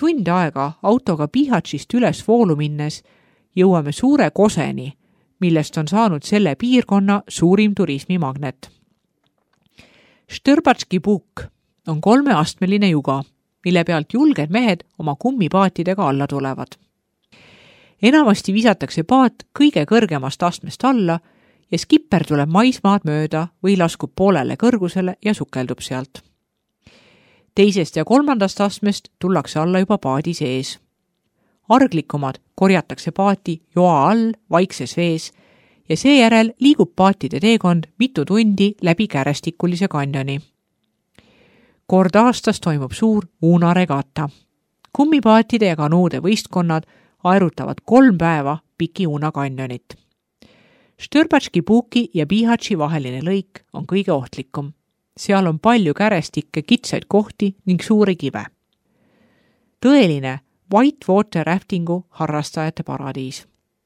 tund aega autoga Bihaćist üles voolu minnes jõuame suure koseni, millest on saanud selle piirkonna suurim turismimagnet. Štõrbatški puk on 3-astmeline juga, mille pealt julged mehed oma kummipaatidega alla tulevad. Enamasti visatakse paat kõige kõrgemast astmest alla ja skipper tuleb maismaad mööda või laskub poolele kõrgusele ja sukeldub sealt. 2. ja 3. astmest tullakse alla juba paadi sees. Arglikumad korjatakse paati joa all vaikses vees ja seejärel liigub paatide teekond mitu tundi läbi kärestikulise kanjoni. Kord aastas toimub suur uunaregata. Kummipaatide ja kanuude võistkonnad aerutavad 3 päeva piki uunakanjonit. Štõrbatški puki ja Bihaći vaheline lõik on kõige ohtlikum. Seal on palju kärestikke, kitsaid kohti ning suuri kive. Tõeline whitewater raftingu harrastajate paradiis.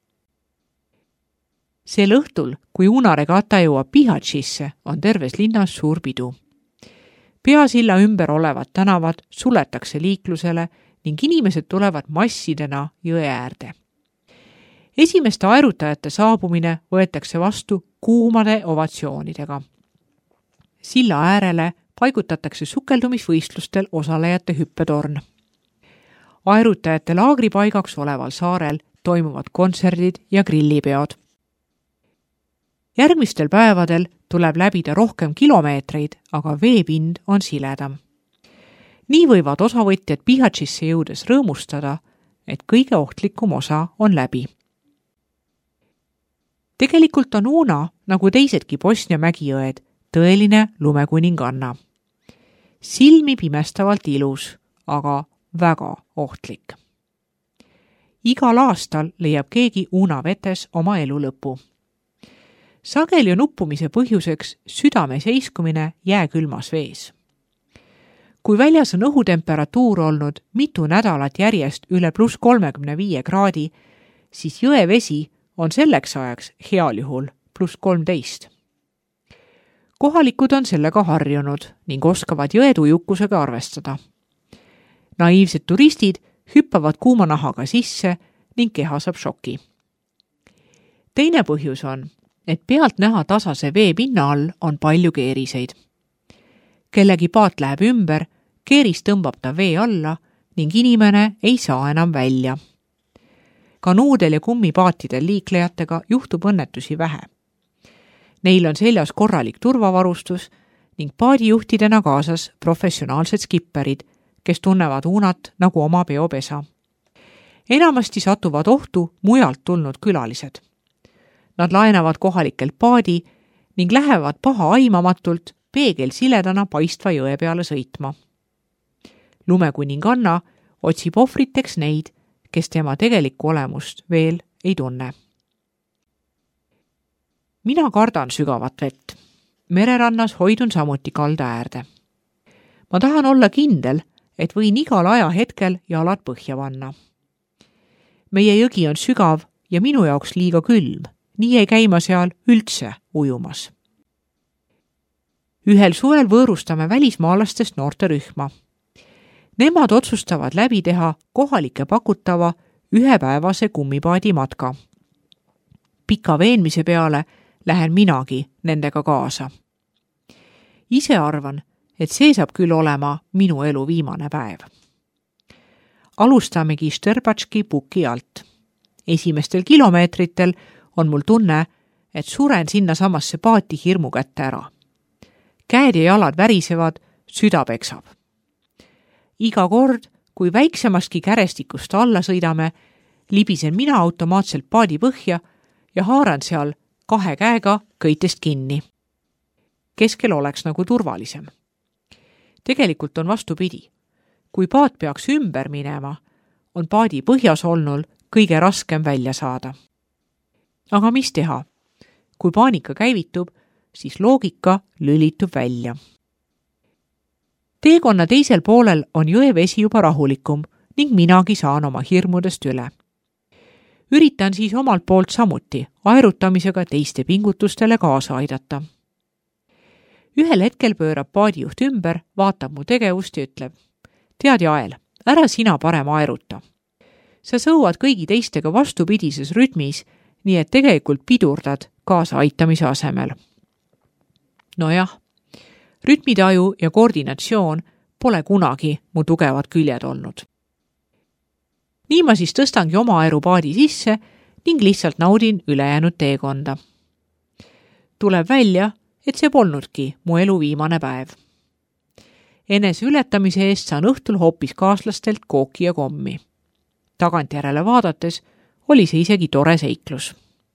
Sel õhtul, kui uunaregata jõuab Bihaćisse, on terves linnas suur pidu. Peasilla ümber olevad tänavad suletakse liiklusele ning inimesed tulevad massidena jõe äärde. Esimeste aerutajate saabumine võetakse vastu kuumade ovatsioonidega. Silla äärele paigutatakse sukeldumisvõistlustel osalejate hüppetorn. Aerutajate laagripaigaks oleval saarel toimuvad kontserdid ja grillipeod. Järgmistel päevadel tuleb läbida rohkem kilomeetreid, aga veepind on siledam. Nii võivad osavõtjad Bihaćisse jõudes rõõmustada, et kõige ohtlikum osa on läbi. Tegelikult on Una, nagu teisedki Bosnia mägijõed, tõeline lumekuninganna. Silmi pimestavalt ilus, aga väga ohtlik. Igal aastal leiab keegi Una vetes oma elu lõpu. Sageli on uppumise põhjuseks südame seiskumine jääkülmas vees. Kui väljas on õhutemperatuur olnud mitu nädalat järjest üle +35 kraadi, siis jõevesi on selleks ajaks heal juhul +13. Kohalikud on sellega harjunud ning oskavad jõetujukusega arvestada. Naiivsed turistid hüppavad kuuma nahaga sisse ning keha saab šoki. Teine põhjus on, et pealt näha tasase vee pinna all on palju keeriseid. Kellegi paat läheb ümber, keeris tõmbab ta vee alla ning inimene ei saa enam välja. Kanuudel ja kummipaatidel liiklejatega juhtub õnnetusi vähe. Neil on seljas korralik turvavarustus ning paadijuhtidena kaasas professionaalsed skipperid, kes tunnevad Unat nagu oma peopesa. Enamasti satuvad ohtu mujalt tulnud külalised. Nad laenavad kohalikelt paadi ning lähevad paha aimamatult peegel siledana paistva jõe peale sõitma. Lumekuninganna otsib ohvriteks neid, kes tema tegelikku olemust veel ei tunne. Mina kardan sügavat vett. Mererannas hoidun samuti kalda äärde. Ma tahan olla kindel, et võin igal ajahetkel jalad põhja panna. Meie jõgi on sügav ja minu jaoks liiga külm, nii ei käi ma seal üldse ujumas. Ühel suvel võõrustame välismaalastest noorterühma. Nemad otsustavad läbi teha kohalike pakutava ühepäevase kummipaadi matka. Pika veenmise peale lähen minagi nendega kaasa. Ise arvan, et see saab küll olema minu elu viimane päev. Alustamegi Štõrbatški puki alt. Esimestel kilomeetritel on mul tunne, et suren sinna samasse paati hirmu kätte ära. Käed ja jalad värisevad, süda peksab. Iga kord, kui väiksemastki kärestikust alla sõidame, libisen mina automaatselt paadi põhja ja haaran seal 2 käega kõitest kinni. Keskel oleks nagu turvalisem. Tegelikult on vastupidi. Kui paat peaks ümber minema, on paadi põhjas olnul kõige raskem välja saada. Aga mis teha? Kui paanika käivitub, siis loogika lülitub välja. Teekonna teisel poolel on jõevesi juba rahulikum ning minagi saan oma hirmudest üle. Üritan siis omalt poolt samuti aerutamisega teiste pingutustele kaasa aidata. Ühel hetkel pöörab paadijuht ümber, vaatab mu tegevust ja ütleb: tead, Jael, ära sina parem aeruta. Sa sõuad kõigi teistega vastupidises rütmis, nii et tegelikult pidurdad kaasaaitamise asemel. Nojah, rütmitaju ja koordinatsioon pole kunagi mu tugevad küljed olnud. Nii ma siis tõstangi oma aerupaadi sisse ning lihtsalt naudin ülejäänud teekonda. Tuleb välja, et see polnudki mu elu viimane päev. Enese ületamise eest saan õhtul hoopis kaaslastelt kooki ja kommi. Tagantjärele vaadates oli see isegi tore seiklus.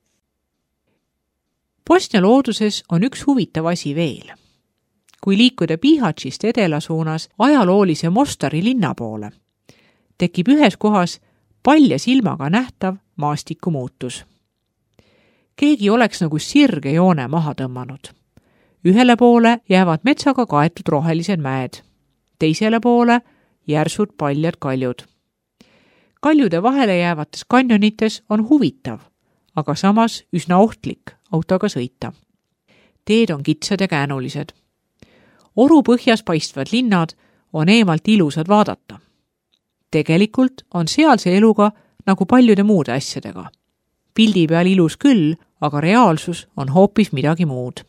Bosnia looduses on üks huvitav asi veel. Kui liikuda Bihaćist edela suunas ajaloolise Mostari linna poole, tekib ühes kohas palja silmaga nähtav maastikumuutus. Keegi oleks nagu sirge joone maha tõmmanud. Ühele poole jäävad metsaga kaetud rohelised mäed, teisele poole järsud paljad kaljud. Kaljude vahele jäävates kanjonites on huvitav, aga samas üsna ohtlik autoga sõita. Teed on kitsad ja käänulised. Oru põhjas paistvad linnad on eemalt ilusad vaadata. Tegelikult on sealse eluga nagu paljude muude asjadega. Pildi peal ilus küll, aga reaalsus on hoopis midagi muud.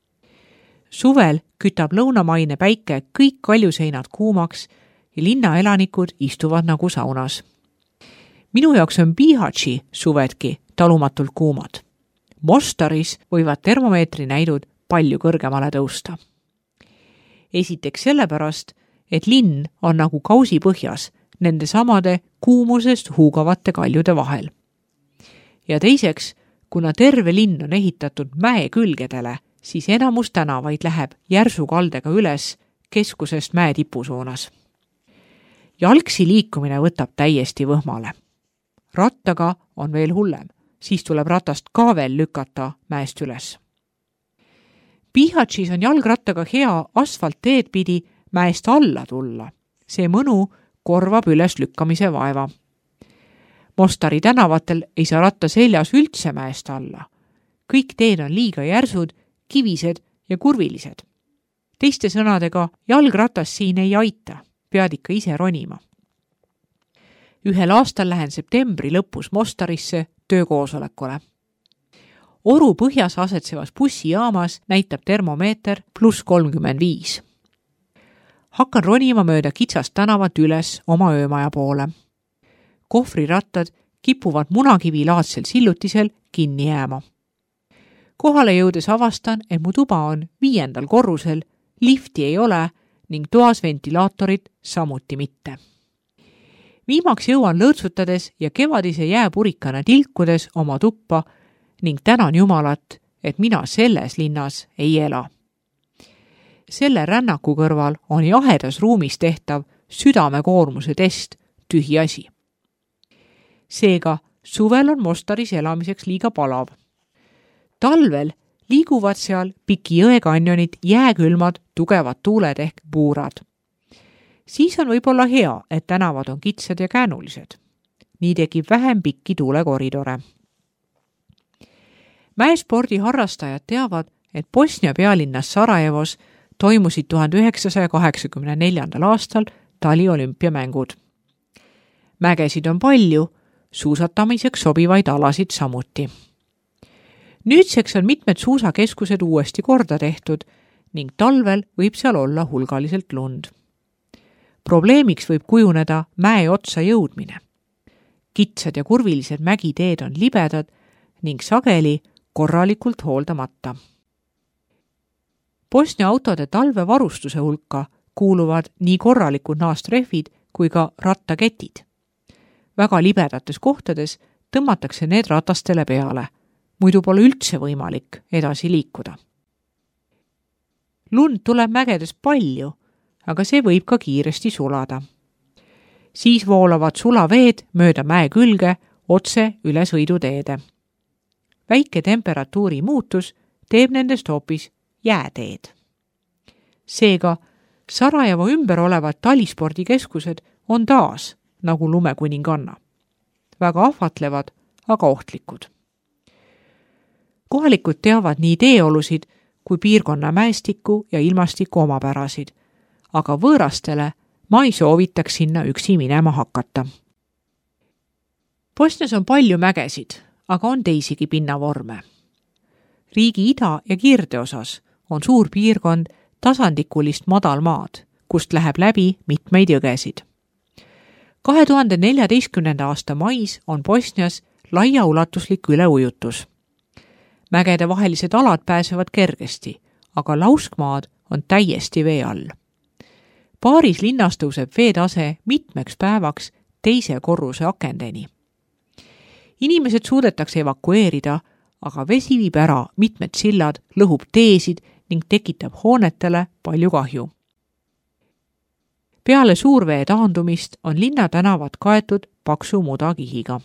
Suvel kütab lõunamaine päike kõik kaljuseinad kuumaks ja linnaelanikud istuvad nagu saunas. Minu jaoks on Bihaći suvedki talumatult kuumad. Mostaris võivad termomeetri näidud palju kõrgemale tõusta. Esiteks sellepärast, et linn on nagu kausi põhjas nende samade kuumusest huugavate kaljude vahel. Ja teiseks, kuna terve linn on ehitatud mäe külgedele, siis enamus tänavaid läheb järsu kaldega üles keskusest mäe tipusuunas. Jalgsi liikumine võtab täiesti võhmale. Rattaga on veel hullem, siis tuleb ratast ka veel lükata mäest üles. Bihaćis on jalgrattaga hea asfaltteed pidi mäest alla tulla. See mõnu korvab üles lükkamise vaeva. Mostari tänavatel ei saa ratta seljas üldse mäest alla. Kõik teed on liiga järsud, kivised ja kurvilised. Teiste sõnadega, jalgratas siin ei aita, pead ikka ise ronima. Ühel aastal lähen septembri lõpus Mostarisse töökoosolekule. Oru põhjas asetsevas bussijaamas näitab termomeeter +35. Hakkan ronima mööda kitsast tänavat üles oma öömaja poole. Kohvrirattad kipuvad munakivilaadsel sillutisel kinni jääma. Kohale jõudes avastan, et mu tuba on 5. korrusel, lifti ei ole ning toas ventilaatorid samuti mitte. Viimaks jõuan lõõtsutades ja kevadise jääpurikana tilkudes oma tuppa ning tänan Jumalat, et mina selles linnas ei ela. Selle rännaku kõrval on jahedas ruumis tehtav südamekoormuse test tühi asi. Seega, suvel on Mostaris elamiseks liiga palav. Talvel liiguvad seal piki jõe kanjonid jääkülmad tugevad tuuled ehk puurad. Siis on võib-olla hea, et tänavad on kitsad ja käänulised. Nii tekib vähem pikki tuulekoridore. Mäespordi harrastajad teavad, et Bosnia pealinnas Sarajevos toimusid 1984. aastal taliolümpiamängud. Mägesid on palju, suusatamiseks sobivaid alasid samuti. Nüüdseks on mitmed suusakeskused uuesti korda tehtud ning talvel võib seal olla hulgaliselt lund. Probleemiks võib kujuneda mäe otsa jõudmine. Kitsad ja kurvilised mägiteed on libedad ning sageli korralikult hooldamata. Bosnia autode talvevarustuse hulka kuuluvad nii korralikud naastrehvid kui ka rattaketid. Väga libedates kohtades tõmmatakse need ratastele peale, muidu pole üldse võimalik edasi liikuda. Lund tuleb mägedes palju, aga see võib ka kiiresti sulada. Siis voolavad sulaveed mööda mäe külge otse üle sõiduteede. Väike temperatuuri muutus teeb nendest hoopis jääteed. Seega, Sarajevo ümber olevad talispordikeskused on taas nagu lumekuninganna. Väga ahvatlevad, aga ohtlikud. Kohalikud teavad nii teeolusid kui piirkonna mäestiku ja ilmastiku omapärasid, aga võõrastele ma ei soovitaks sinna üksi minema hakata. Bosnias on palju mägesid, aga on teisigi pinnavorme. Riigi ida- ja kirdeosas on suur piirkond tasandikulist madalmaad, kust läheb läbi mitmeid jõgesid. 2014. aasta mais on Bosnias laiaulatuslik üleujutus. Mägede vahelised alad pääsevad kergesti, aga lauskmaad on täiesti vee all. Paaris linnas tõuseb veetase mitmeks päevaks teise korruse akendeni. Inimesed suudetakse evakueerida, aga vesi viib ära mitmed sillad, lõhub teesid ning tekitab hoonetele palju kahju. Peale suurvee taandumist on linna tänavad kaetud paksu mudakihiga.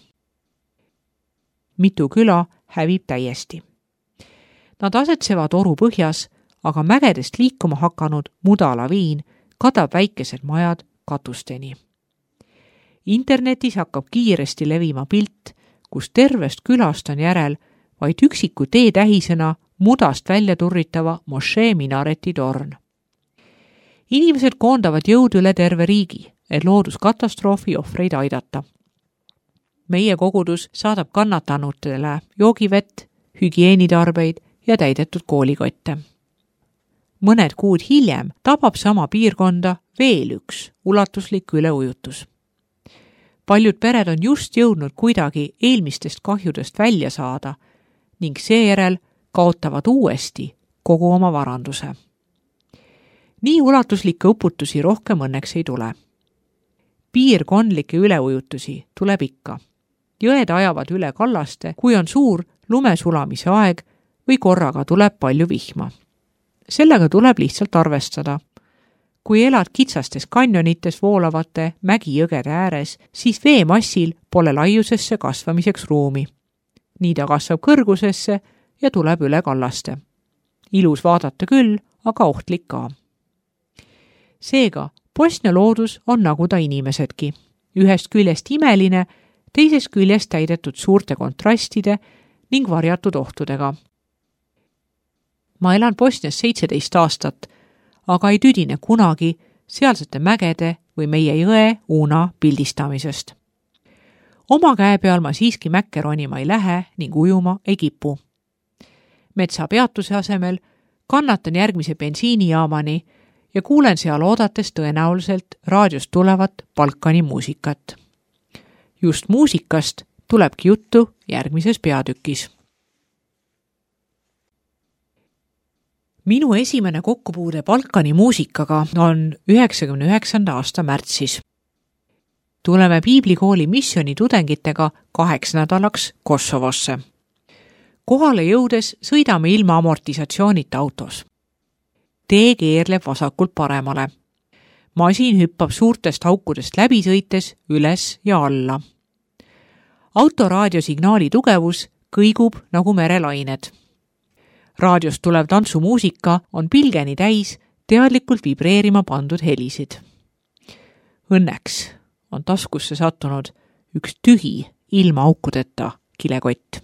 Mitu küla hävib täiesti. Nad asetsevad oru põhjas, aga mägedest liikuma hakanud mudalaviin kadab väikesed majad katusteni. Internetis hakkab kiiresti levima pilt, kus tervest külast on järel vaid üksiku teetähisena mudast välja turritava mošee minareti torn. Inimesed koondavad jõud üle terve riigi, et looduskatastroofi ohvreid aidata. Meie kogudus saadab kannatanutele joogivett, hügieenitarbeid ja täidetud koolikotte. Mõned kuud hiljem tabab sama piirkonda veel üks ulatuslik üleujutus. Paljud pered on just jõudnud kuidagi eelmistest kahjudest välja saada ning seejärel kaotavad uuesti kogu oma varanduse. Nii ulatuslikke uputusi rohkem õnneks ei tule. Piirkondlikke üleujutusi tuleb ikka. Jõed ajavad üle kallaste, kui on suur lumesulamise aeg või korraga tuleb palju vihma. Sellega tuleb lihtsalt arvestada. Kui elad kitsastes kanjonites voolavate mägijõgede ääres, siis veemassil pole laiusesse kasvamiseks ruumi. Nii ta kasvab kõrgusesse ja tuleb üle kallaste. Ilus vaadata küll, aga ohtlik ka. Seega, Bosnia loodus on nagu ta inimesedki. Ühest küljest imeline, teisest küljest täidetud suurte kontrastide ning varjatud ohtudega. Ma elan Bosnias 17 aastat, aga ei tüdine kunagi sealsete mägede või meie jõe Una pildistamisest. Oma käe peal ma siiski mäkke ronima ei lähe ning ujuma ei kipu. Metsapeatuse asemel kannatan järgmise bensiinijaamani ja kuulen seal oodates tõenäoliselt raadiost tulevat Balkani muusikat. Just muusikast tulebki juttu järgmises peatükis. Minu esimene kokkupuude Balkani muusikaga on 99. aasta märtsis. Tuleme piiblikooli missiooni tudengitega 8 nädalaks Kosovosse. Kohale jõudes sõidame ilma amortisatsioonita autos. Tee keerleb vasakult paremale. Masin hüppab suurtest aukudest läbi sõites üles ja alla. Autoraadiosignaali tugevus kõigub nagu merelained. Raadiost tulev tantsumuusika on pilgeni täis teadlikult vibreerima pandud helisid. Õnneks on taskusse sattunud üks tühi ilma aukudeta kilekott.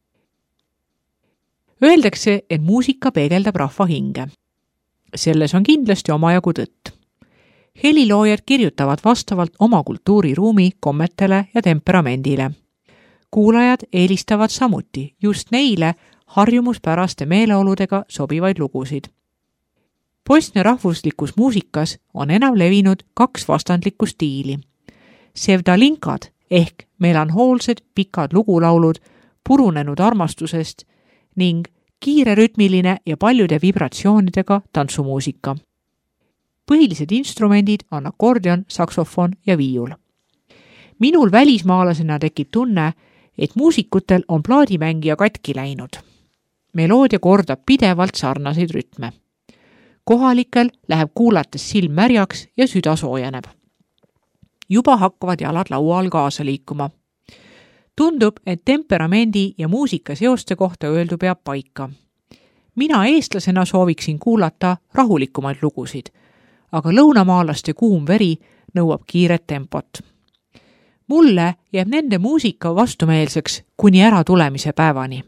Öeldakse, et muusika peegeldab rahva hinge. Selles on kindlasti omajagu tõtt. Heliloojad kirjutavad vastavalt oma kultuuriruumi kommetele ja temperamendile. Kuulajad eelistavad samuti just neile harjumuspäraste meeleoludega sobivaid lugusid. Bosnia rahvuslikus muusikas on enam levinud 2 vastandlikku stiili. Sevdalinkad ehk melanhoolsed pikad lugulaulud purunenud armastusest ning kiirerütmiline ja paljude vibratsioonidega tantsumuusika. Põhilised instrumendid on akordion, saksofon ja viiul. Minul välismaalasena tekib tunne, et muusikutel on plaadimängija katki läinud. Meloodia kordab pidevalt sarnaseid rütme. Kohalikel läheb kuulates silm märjaks ja süda soojeneb. Juba hakkavad jalad laua all kaasa liikuma. Tundub, et temperamendi ja muusika seoste kohta öeldu peab paika. Mina eestlasena sooviksin kuulata rahulikumaid lugusid, aga lõunamaalaste kuum veri nõuab kiiret tempot. Mulle jääb nende muusika vastumeelseks kuni äratulemise päevani.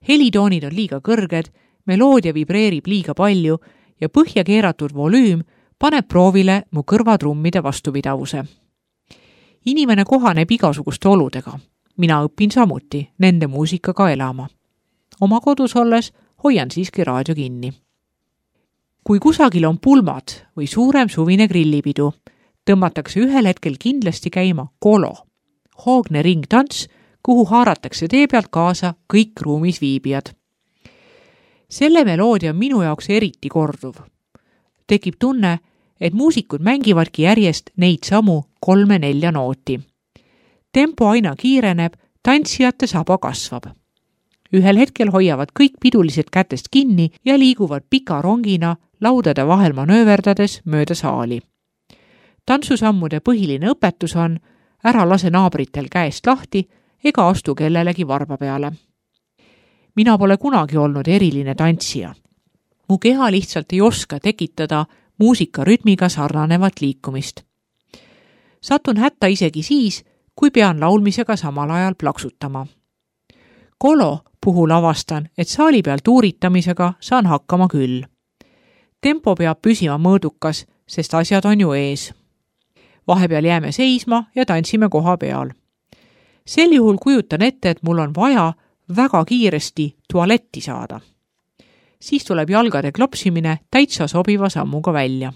Helitoonid on liiga kõrged, meloodia vibreerib liiga palju ja põhja keeratud volüüm paneb proovile mu kõrvatrummide vastupidavuse. Inimene kohaneb igasuguste oludega. Mina õpin samuti nende muusikaga elama. Oma kodus olles hoian siiski raadio kinni. Kui kusagil on pulmad või suurem suvine grillipidu, tõmmatakse ühel hetkel kindlasti käima kolo, hoogne ringtants, kuhu haaratakse tee pealt kaasa kõik ruumis viibijad. Selle meloodia on minu jaoks eriti korduv. Tekib tunne, et muusikud mängivadki järjest neid samu 3-4 nooti. Tempo aina kiireneb, tantsijate saba kasvab. Ühel hetkel hoiavad kõik pidulised kätest kinni ja liiguvad pika rongina laudade vahel manööverdades mööda saali. Tantsusammude põhiline õpetus on, ära lase naabritel käest lahti ega astu kellelegi varba peale. Mina pole kunagi olnud eriline tantsija. Mu keha lihtsalt ei oska tekitada muusika rütmiga sarnanevat liikumist. Satun hätta isegi siis, kui pean laulmisega samal ajal plaksutama. Kolo puhul avastan, et saali peal tuuritamisega saan hakkama küll. Tempo peab püsima mõõdukas, sest asjad on ju ees. Vahepeal jääme seisma ja tantsime koha peal. Sel juhul kujutan ette, et mul on vaja väga kiiresti tualetti saada. Siis tuleb jalgade klopsimine täitsa sobiva sammuga välja.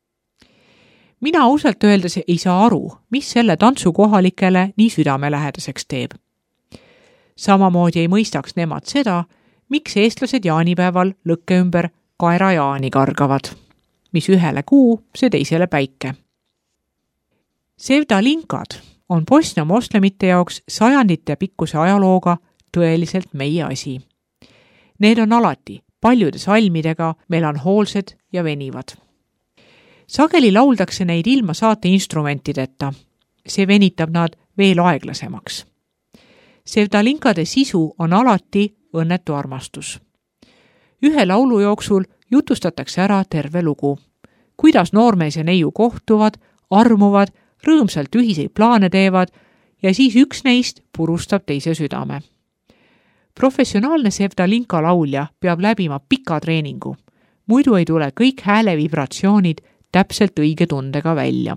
Mina ausalt öeldes ei saa aru, mis selle tantsu kohalikele nii südamelähedaseks teeb. Samamoodi ei mõistaks nemad seda, miks eestlased jaanipäeval lõkke ümber kaera jaani kargavad, mis ühele kuu, see teisele päike. Sevdalinkad on Bosnia moslemite jaoks sajandite pikkuse ajalooga tõeliselt meie asi. Need on alati paljude salmidega melanhoolsed ja venivad. Sageli lauldakse neid ilma saate instrumentideta. See venitab nad veel aeglasemaks. Sevdalinkade sisu on alati õnnetu armastus. Ühe laulu jooksul jutustatakse ära terve lugu. Kuidas noormees ja neiu kohtuvad, armuvad, rõõmsalt ühiseid plaane teevad ja siis üks neist purustab teise südame. Professionaalne Sevdalinka laulja peab läbima pika treeningu. Muidu ei tule kõik hääle vibratsioonid täpselt õige tundega välja.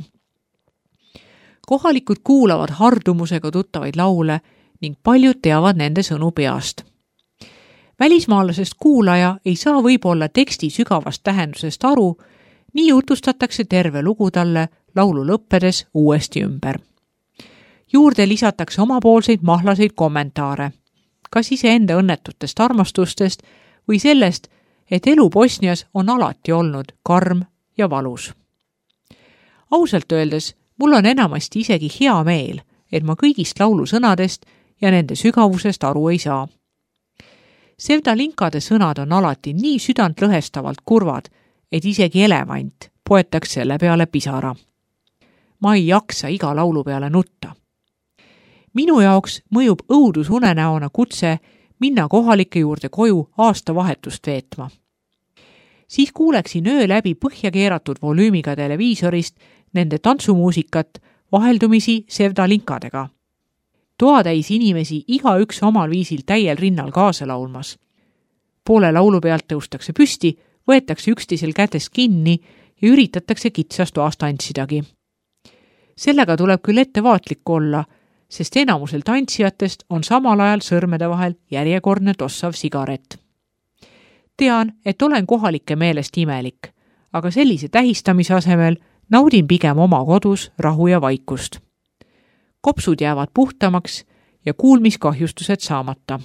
Kohalikud kuulavad hardumusega tuttavaid laule ning paljud teavad nende sõnu peast. Välismaalasest kuulaja ei saa võib-olla teksti sügavast tähendusest aru, nii jutustatakse terve lugu talle laulu lõppedes uuesti ümber. Juurde lisatakse omapoolseid mahlaseid kommentaare, kas iseenda õnnetutest armastustest või sellest, et elu Bosnias on alati olnud karm ja valus. Ausalt öeldes, mul on enamasti isegi hea meel, et ma kõigist laulu sõnadest ja nende sügavusest aru ei saa. Sevdalinkade sõnad on alati nii südantlõhestavalt kurvad, et isegi elevant poetaks selle peale pisara. Ma ei jaksa iga laulu peale nutta. Minu jaoks mõjub õudusunenäona kutse minna kohalike juurde koju aastavahetust veetma. Siis kuuleksin öö läbi põhja keeratud volüümiga televiisorist nende tantsumuusikat vaheldumisi Sevdalinkadega. Toatäis inimesi igaüks omal viisil täiel rinnal kaasa laulmas. Poole laulu pealt tõustakse püsti, võetakse üksteisel kätest kinni ja üritatakse kitsas toas tantsidagi. Sellega tuleb küll ettevaatlik olla, sest enamusel tantsijatest on samal ajal sõrmede vahel järjekordne tossav sigaret. Tean, et olen kohalike meelest imelik, aga sellise tähistamise asemel naudin pigem oma kodus rahu ja vaikust. Kopsud jäävad puhtamaks ja kuulmiskahjustused saamata.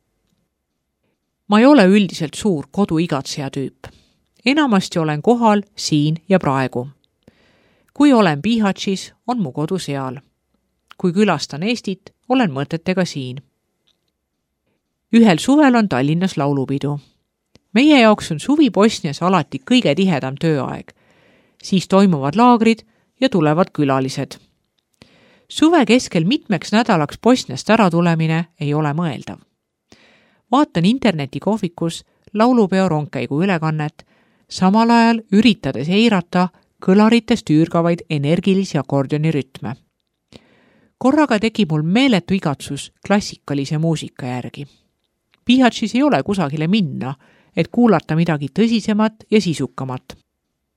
Ma ei ole üldiselt suur koduigatseja tüüp. Enamasti olen kohal siin ja praegu. Kui olen Bihaćis, on mu kodu seal. Kui külastan Eestit, olen mõtetega siin. Ühel suvel on Tallinnas laulupidu. Meie jaoks on suvi Bosnias alati kõige tihedam tööaeg. Siis toimuvad laagrid ja tulevad külalised. Suve keskel mitmeks nädalaks Bosniast ära tulemine ei ole mõeldav. Vaatan internetikohvikus laulupeo rongkäigu ülekannet, samal ajal üritades eirata kõlaritest üürgavaid energilisi akordioni rütme. Korraga tegi mul meeletu igatsus klassikalise muusika järgi. Bihaćis ei ole kusagile minna, et kuulata midagi tõsisemat ja sisukamat.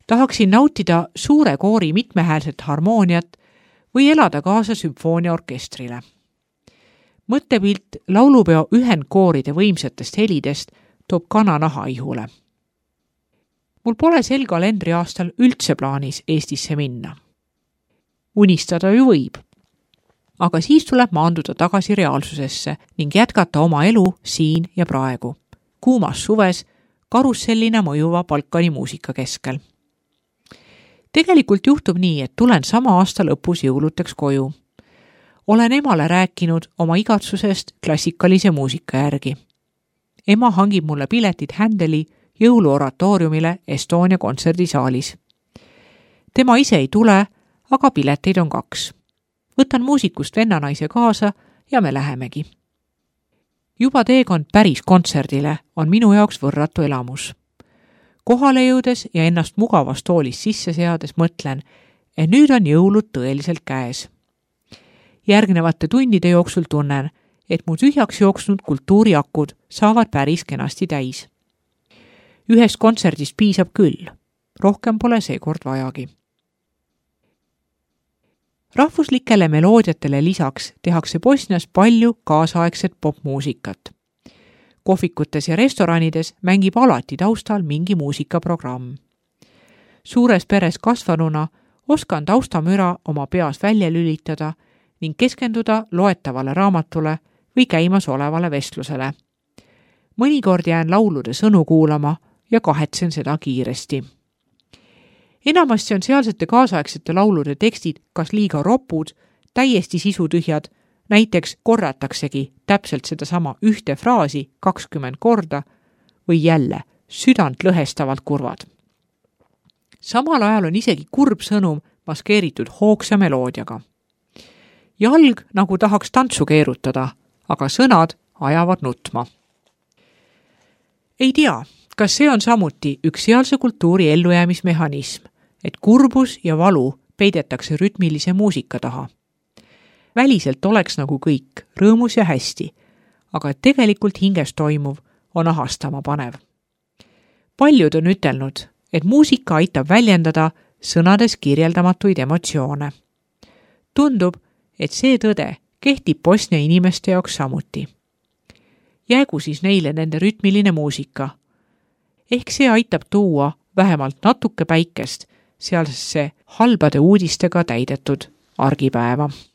Tahaksin nautida suure koori mitmehäälset harmooniat või elada kaasa sümfooniaorkestrile. Mõttepilt laulupeo ühendkooride võimsatest helidest toob kananaha ihule. Mul pole sel kalendriaastal üldse plaanis Eestisse minna. Unistada ju võib, aga siis tuleb maanduda tagasi reaalsusesse ning jätkata oma elu siin ja praegu, kuumas suves karussellina mõjuva Balkani muusika keskel. Tegelikult juhtub nii, et tulen sama aasta lõpus jõuluteks koju. Olen emale rääkinud oma igatsusest klassikalise muusika järgi. Ema hangib mulle piletid Händeli jõuluoratooriumile Estonia kontserdisaalis. Tema ise ei tule, aga pileteid on 2. Võtan muusikust vennanaise kaasa ja me lähemegi. Juba teekond päris kontserdile on minu jaoks võrratu elamus. Kohale jõudes ja ennast mugavas toolis sisse seades mõtlen, et nüüd on jõulud tõeliselt käes. Järgnevate tundide jooksul tunnen, et mu tühjaks jooksnud kultuuriakud saavad päris kenasti täis. Ühest kontserdist piisab küll, rohkem pole seekord vajagi. Rahvuslikele meloodiatele lisaks tehakse Bosnias palju kaasaegset popmuusikat. Kohvikutes ja restoranides mängib alati taustal mingi muusikaprogramm. Suures peres kasvanuna oskan taustamüra oma peas välja lülitada ning keskenduda loetavale raamatule või käimas olevale vestlusele. Mõnikord jään laulude sõnu kuulama ja kahetsen seda kiiresti. Enamasti on sealsete kaasaegsete laulude tekstid kas liiga ropud, täiesti sisutühjad, näiteks korrataksegi täpselt sedasama ühte fraasi 20 korda või jälle südant lõhestavalt kurvad. Samal ajal on isegi kurb sõnum maskeeritud hoogsa meloodiaga. Jalg nagu tahaks tantsu keerutada, aga sõnad ajavad nutma. Ei tea, kas see on samuti üks sealse kultuuri ellujäämismehhanism, et kurbus ja valu peidetakse rütmilise muusika taha. Väliselt oleks nagu kõik, rõõmus ja hästi, aga tegelikult hinges toimuv on ahastama panev. Paljud on ütelnud, et muusika aitab väljendada sõnades kirjeldamatuid emotsioone. Tundub, et see tõde kehtib Bosnia inimeste jaoks samuti. Jäägu siis neile nende rütmiline muusika. Ehk see aitab tuua vähemalt natuke päikest sealsesse halbade uudistega täidetud argipäeva.